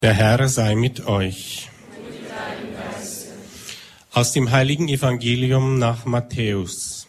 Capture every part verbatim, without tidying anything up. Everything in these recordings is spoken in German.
Der Herr sei mit euch. Aus dem heiligen Evangelium nach Matthäus.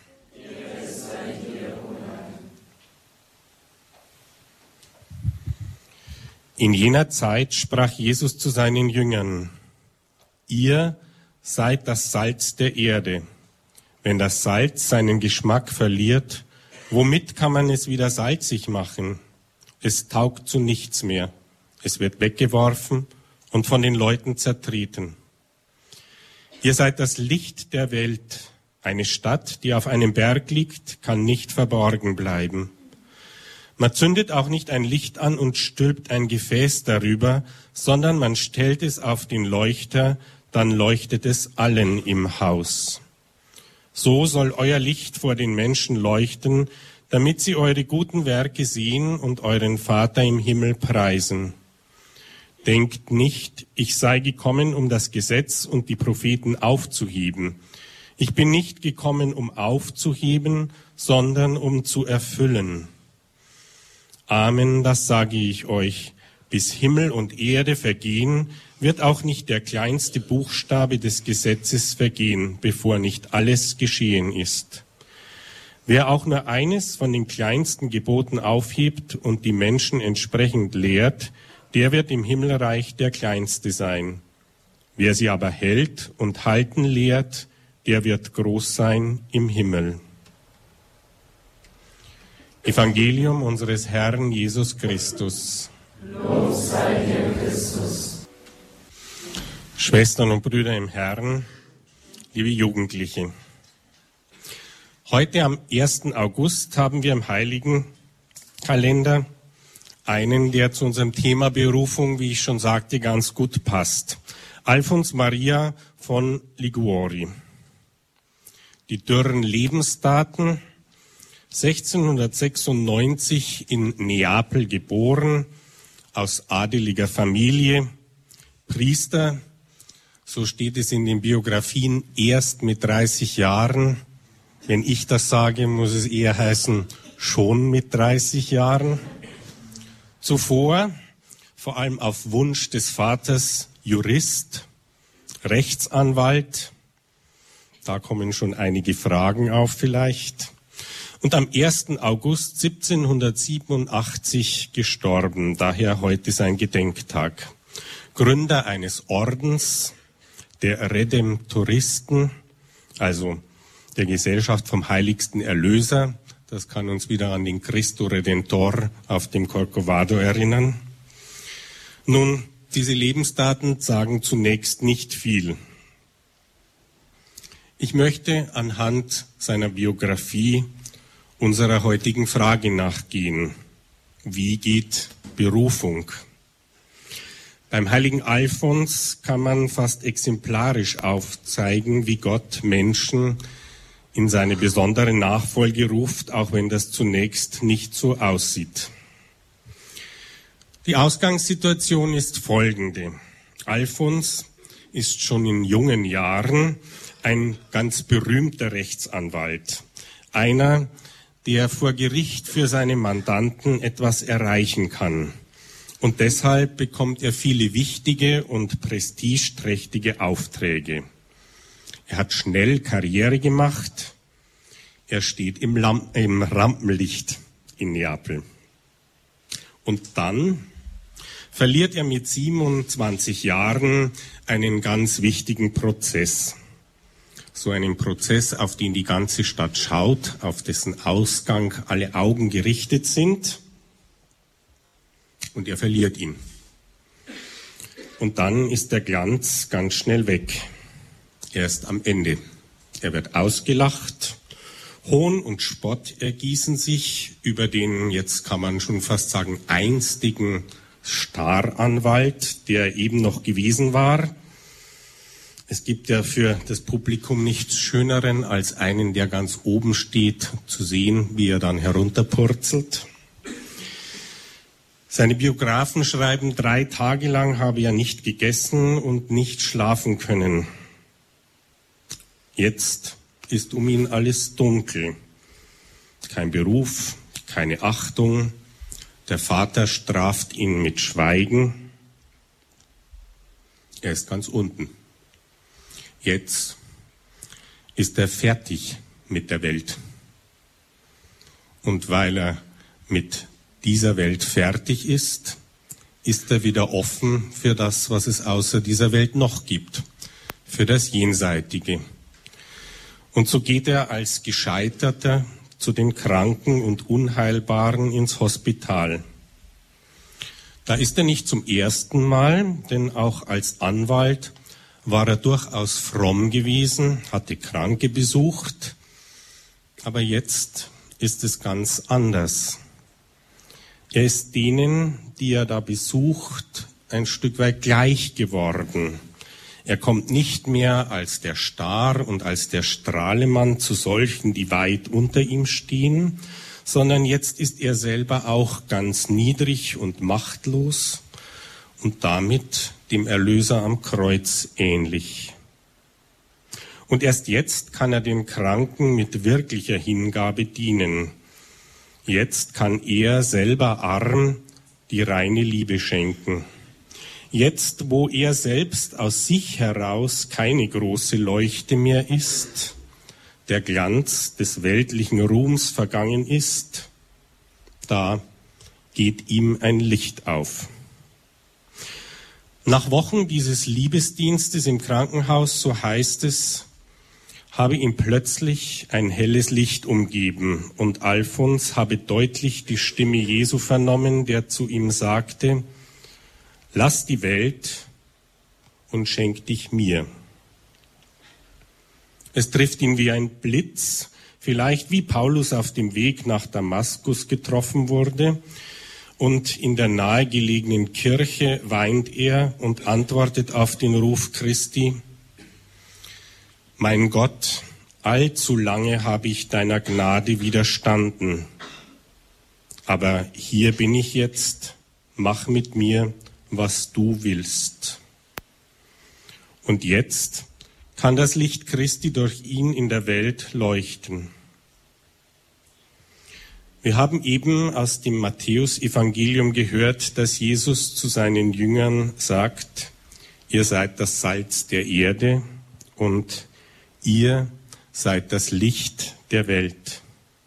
In jener Zeit sprach Jesus zu seinen Jüngern: Ihr seid das Salz der Erde. Wenn das Salz seinen Geschmack verliert, womit kann man es wieder salzig machen? Es taugt zu nichts mehr. Es wird weggeworfen und von den Leuten zertreten. Ihr seid das Licht der Welt. Eine Stadt, die auf einem Berg liegt, kann nicht verborgen bleiben. Man zündet auch nicht ein Licht an und stülpt ein Gefäß darüber, sondern man stellt es auf den Leuchter, dann leuchtet es allen im Haus. So soll euer Licht vor den Menschen leuchten, damit sie eure guten Werke sehen und euren Vater im Himmel preisen. Denkt nicht, ich sei gekommen, um das Gesetz und die Propheten aufzuheben. Ich bin nicht gekommen, um aufzuheben, sondern um zu erfüllen. Amen, das sage ich euch. Bis Himmel und Erde vergehen, wird auch nicht der kleinste Buchstabe des Gesetzes vergehen, bevor nicht alles geschehen ist. Wer auch nur eines von den kleinsten Geboten aufhebt und die Menschen entsprechend lehrt, der wird im Himmelreich der Kleinste sein. Wer sie aber hält und halten lehrt, der wird groß sein im Himmel. Evangelium unseres Herrn Jesus Christus. Lob sei dir, Christus. Schwestern und Brüder im Herrn, liebe Jugendliche. Heute am ersten August haben wir im heiligen Kalender einen, der zu unserem Thema Berufung, wie ich schon sagte, ganz gut passt. Alfons Maria von Liguori. Die dürren Lebensdaten: sechzehnhundertsechsundneunzig in Neapel geboren, aus adeliger Familie, Priester, so steht es in den Biografien, erst mit dreißig Jahren. Wenn ich das sage, muss es eher heißen, schon mit dreißig Jahren. Zuvor, vor allem auf Wunsch des Vaters, Jurist, Rechtsanwalt. Da kommen schon einige Fragen auf vielleicht. Und am ersten August siebzehnhundertsiebenundachtzig gestorben, daher heute sein Gedenktag. Gründer eines Ordens, der Redemptoristen, also der Gesellschaft vom heiligsten Erlöser. Das kann uns wieder an den Christo Redentor auf dem Corcovado erinnern. Nun, diese Lebensdaten sagen zunächst nicht viel. Ich möchte anhand seiner Biografie unserer heutigen Frage nachgehen. Wie geht Berufung? Beim heiligen Alfons kann man fast exemplarisch aufzeigen, wie Gott Menschen in seine besondere Nachfolge ruft, auch wenn das zunächst nicht so aussieht. Die Ausgangssituation ist folgende. Alfons ist schon in jungen Jahren ein ganz berühmter Rechtsanwalt. Einer, der vor Gericht für seine Mandanten etwas erreichen kann. Und deshalb bekommt er viele wichtige und prestigeträchtige Aufträge. Er hat schnell Karriere gemacht. Er steht im, Lam- im Rampenlicht in Neapel. Und dann verliert er mit siebenundzwanzig Jahren einen ganz wichtigen Prozess. So einen Prozess, auf den die ganze Stadt schaut, auf dessen Ausgang alle Augen gerichtet sind. Und er verliert ihn. Und dann ist der Glanz ganz schnell weg. Er ist am Ende. Er wird ausgelacht. Hohn und Spott ergießen sich über den, jetzt kann man schon fast sagen, einstigen Staranwalt, der eben noch gewesen war. Es gibt ja für das Publikum nichts Schöneren, als einen, der ganz oben steht, zu sehen, wie er dann herunterpurzelt. Seine Biografen schreiben, drei Tage lang habe er nicht gegessen und nicht schlafen können. Jetzt ist um ihn alles dunkel. Kein Beruf, keine Achtung. Der Vater straft ihn mit Schweigen. Er ist ganz unten. Jetzt ist er fertig mit der Welt. Und weil er mit dieser Welt fertig ist, ist er wieder offen für das, was es außer dieser Welt noch gibt, für das Jenseitige. Und so geht er als Gescheiterter zu den Kranken und Unheilbaren ins Hospital. Da ist er nicht zum ersten Mal, denn auch als Anwalt war er durchaus fromm gewesen, hatte Kranke besucht, aber jetzt ist es ganz anders. Er ist denen, die er da besucht, ein Stück weit gleich geworden. Er kommt nicht mehr als der Star und als der Strahlemann zu solchen, die weit unter ihm stehen, sondern jetzt ist er selber auch ganz niedrig und machtlos und damit dem Erlöser am Kreuz ähnlich. Und erst jetzt kann er den Kranken mit wirklicher Hingabe dienen. Jetzt kann er selber arm die reine Liebe schenken. Jetzt, wo er selbst aus sich heraus keine große Leuchte mehr ist, der Glanz des weltlichen Ruhms vergangen ist, da geht ihm ein Licht auf. Nach Wochen dieses Liebesdienstes im Krankenhaus, so heißt es, habe ihn plötzlich ein helles Licht umgeben und Alfons habe deutlich die Stimme Jesu vernommen, der zu ihm sagte: Lass die Welt und schenk dich mir. Es trifft ihn wie ein Blitz, vielleicht wie Paulus auf dem Weg nach Damaskus getroffen wurde, und in der nahegelegenen Kirche weint er und antwortet auf den Ruf Christi: Mein Gott, allzu lange habe ich deiner Gnade widerstanden, aber hier bin ich jetzt, mach mit mir, was du willst. Und jetzt kann das Licht Christi durch ihn in der Welt leuchten. Wir haben eben aus dem Matthäus-Evangelium gehört, dass Jesus zu seinen Jüngern sagt: Ihr seid das Salz der Erde und ihr seid das Licht der Welt.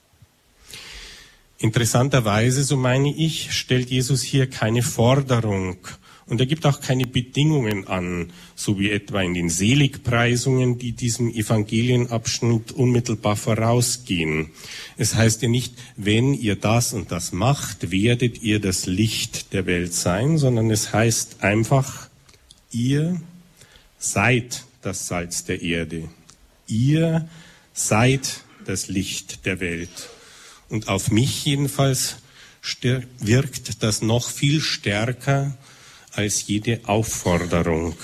Interessanterweise, so meine ich, stellt Jesus hier keine Forderung und er gibt auch keine Bedingungen an, so wie etwa in den Seligpreisungen, die diesem Evangelienabschnitt unmittelbar vorausgehen. Es heißt ja nicht, wenn ihr das und das macht, werdet ihr das Licht der Welt sein, sondern es heißt einfach, ihr seid das Salz der Erde. Ihr seid das Licht der Welt. Und auf mich jedenfalls wirkt das noch viel stärker als jede Aufforderung.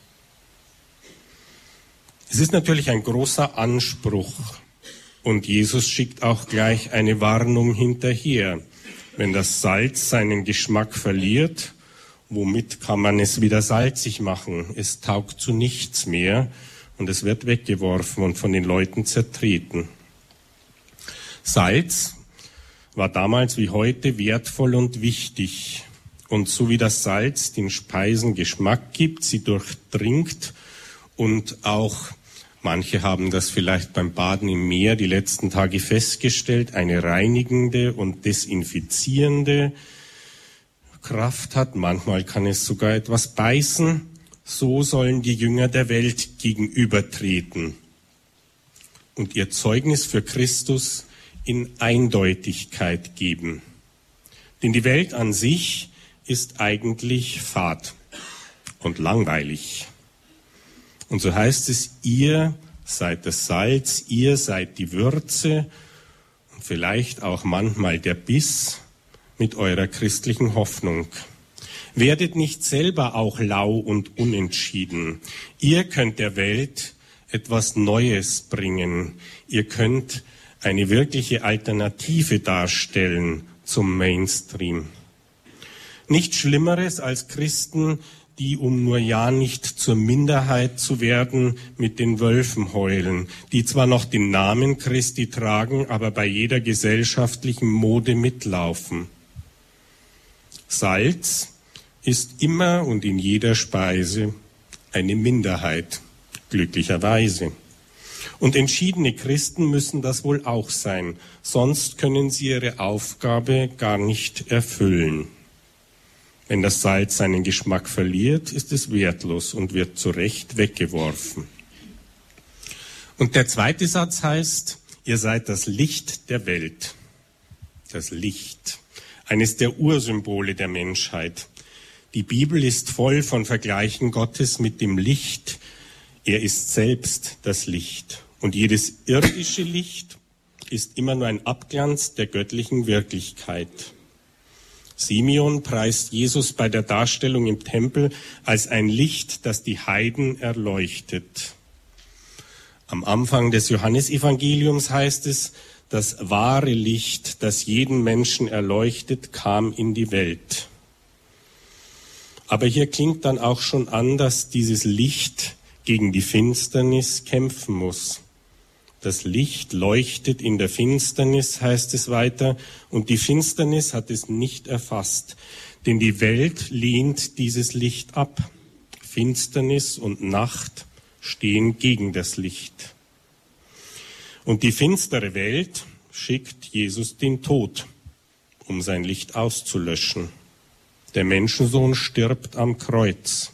Es ist natürlich ein großer Anspruch und Jesus schickt auch gleich eine Warnung hinterher. Wenn das Salz seinen Geschmack verliert, womit kann man es wieder salzig machen? Es taugt zu nichts mehr und es wird weggeworfen und von den Leuten zertreten. Salz war damals wie heute wertvoll und wichtig. Und so wie das Salz den Speisen Geschmack gibt, sie durchdringt und auch, manche haben das vielleicht beim Baden im Meer die letzten Tage festgestellt, eine reinigende und desinfizierende Kraft hat. Manchmal kann es sogar etwas beißen. So sollen die Jünger der Welt gegenübertreten und ihr Zeugnis für Christus in Eindeutigkeit geben. Denn die Welt an sich ist eigentlich fad und langweilig. Und so heißt es, ihr seid das Salz, ihr seid die Würze und vielleicht auch manchmal der Biss mit eurer christlichen Hoffnung. Werdet nicht selber auch lau und unentschieden. Ihr könnt der Welt etwas Neues bringen. Ihr könnt eine wirkliche Alternative darstellen zum Mainstream. Nichts Schlimmeres als Christen, die, um nur ja nicht zur Minderheit zu werden, mit den Wölfen heulen, die zwar noch den Namen Christi tragen, aber bei jeder gesellschaftlichen Mode mitlaufen. Salz ist immer und in jeder Speise eine Minderheit, glücklicherweise. Und entschiedene Christen müssen das wohl auch sein, sonst können sie ihre Aufgabe gar nicht erfüllen. Wenn das Salz seinen Geschmack verliert, ist es wertlos und wird zu Recht weggeworfen. Und der zweite Satz heißt, ihr seid das Licht der Welt. Das Licht, eines der Ursymbole der Menschheit. Die Bibel ist voll von Vergleichen Gottes mit dem Licht. Er ist selbst das Licht. Und jedes irdische Licht ist immer nur ein Abglanz der göttlichen Wirklichkeit. Simeon preist Jesus bei der Darstellung im Tempel als ein Licht, das die Heiden erleuchtet. Am Anfang des Johannesevangeliums heißt es, das wahre Licht, das jeden Menschen erleuchtet, kam in die Welt. Aber hier klingt dann auch schon an, dass dieses Licht gegen die Finsternis kämpfen muss. Das Licht leuchtet in der Finsternis, heißt es weiter, und die Finsternis hat es nicht erfasst, denn die Welt lehnt dieses Licht ab. Finsternis und Nacht stehen gegen das Licht. Und die finstere Welt schickt Jesus den Tod, um sein Licht auszulöschen. Der Menschensohn stirbt am Kreuz.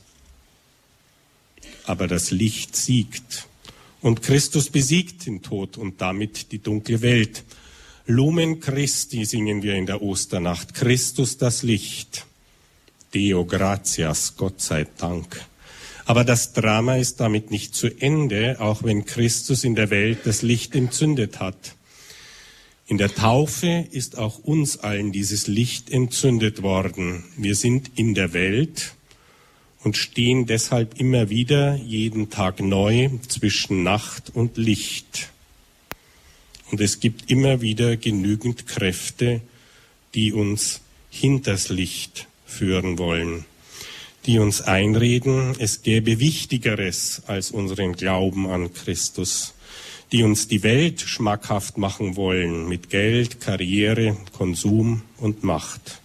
Aber das Licht siegt. Und Christus besiegt den Tod und damit die dunkle Welt. Lumen Christi singen wir in der Osternacht. Christus das Licht. Deo gratias, Gott sei Dank. Aber das Drama ist damit nicht zu Ende, auch wenn Christus in der Welt das Licht entzündet hat. In der Taufe ist auch uns allen dieses Licht entzündet worden. Wir sind in der Welt und stehen deshalb immer wieder jeden Tag neu zwischen Nacht und Licht. Und es gibt immer wieder genügend Kräfte, die uns hinters Licht führen wollen, die uns einreden, es gäbe Wichtigeres als unseren Glauben an Christus, die uns die Welt schmackhaft machen wollen mit Geld, Karriere, Konsum und Macht.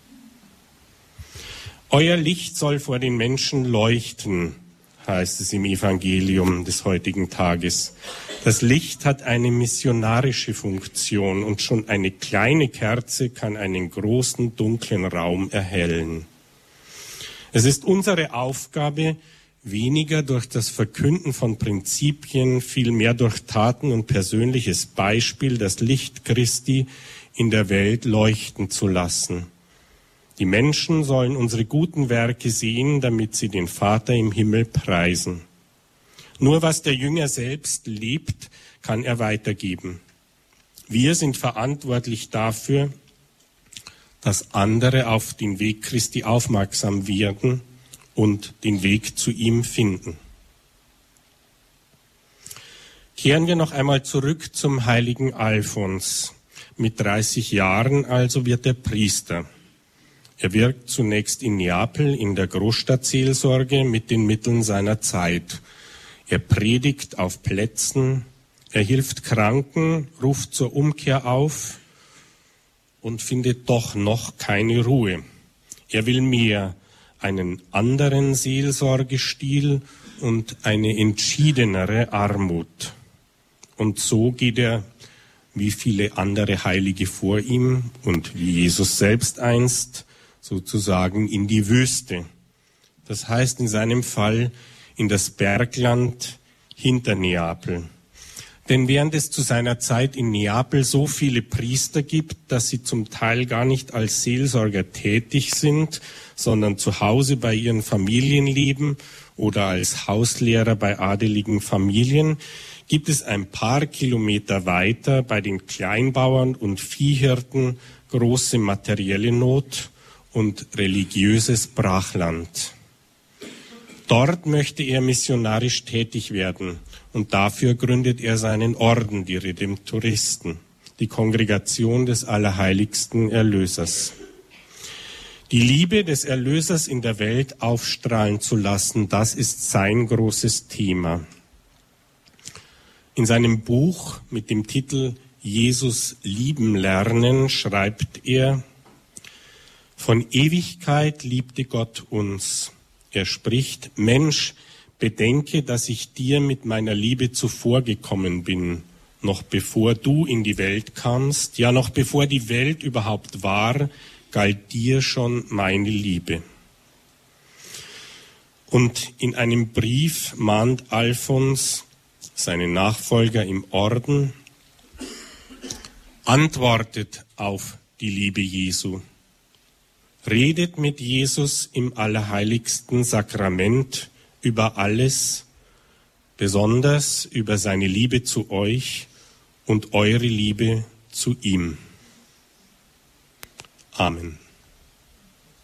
Euer Licht soll vor den Menschen leuchten, heißt es im Evangelium des heutigen Tages. Das Licht hat eine missionarische Funktion und schon eine kleine Kerze kann einen großen, dunklen Raum erhellen. Es ist unsere Aufgabe, weniger durch das Verkünden von Prinzipien, vielmehr durch Taten und persönliches Beispiel das Licht Christi in der Welt leuchten zu lassen. Die Menschen sollen unsere guten Werke sehen, damit sie den Vater im Himmel preisen. Nur was der Jünger selbst lebt, kann er weitergeben. Wir sind verantwortlich dafür, dass andere auf den Weg Christi aufmerksam werden und den Weg zu ihm finden. Kehren wir noch einmal zurück zum heiligen Alfons. Mit dreißig Jahren also wird er Priester. Er wirkt zunächst in Neapel in der Großstadtseelsorge mit den Mitteln seiner Zeit. Er predigt auf Plätzen, er hilft Kranken, ruft zur Umkehr auf und findet doch noch keine Ruhe. Er will mehr, einen anderen Seelsorgestil und eine entschiedenere Armut. Und so geht er, wie viele andere Heilige vor ihm und wie Jesus selbst einst, sozusagen in die Wüste. Das heißt in seinem Fall in das Bergland hinter Neapel. Denn während es zu seiner Zeit in Neapel so viele Priester gibt, dass sie zum Teil gar nicht als Seelsorger tätig sind, sondern zu Hause bei ihren Familien leben oder als Hauslehrer bei adeligen Familien, gibt es ein paar Kilometer weiter bei den Kleinbauern und Viehhirten große materielle Not und religiöses Brachland. Dort möchte er missionarisch tätig werden und dafür gründet er seinen Orden, die Redemptoristen, die Kongregation des Allerheiligsten Erlösers. Die Liebe des Erlösers in der Welt aufstrahlen zu lassen, das ist sein großes Thema. In seinem Buch mit dem Titel Jesus lieben lernen schreibt er: Von Ewigkeit liebte Gott uns. Er spricht: Mensch, Bedenke, dass ich dir mit meiner Liebe zuvorgekommen bin, noch bevor du in die Welt kamst, ja noch bevor die Welt überhaupt war, galt dir schon meine Liebe. Und in einem Brief mahnt Alphons seinen Nachfolger im Orden: Antwortet auf die Liebe Jesu. Redet mit Jesus im allerheiligsten Sakrament über alles, besonders über seine Liebe zu euch und eure Liebe zu ihm. Amen.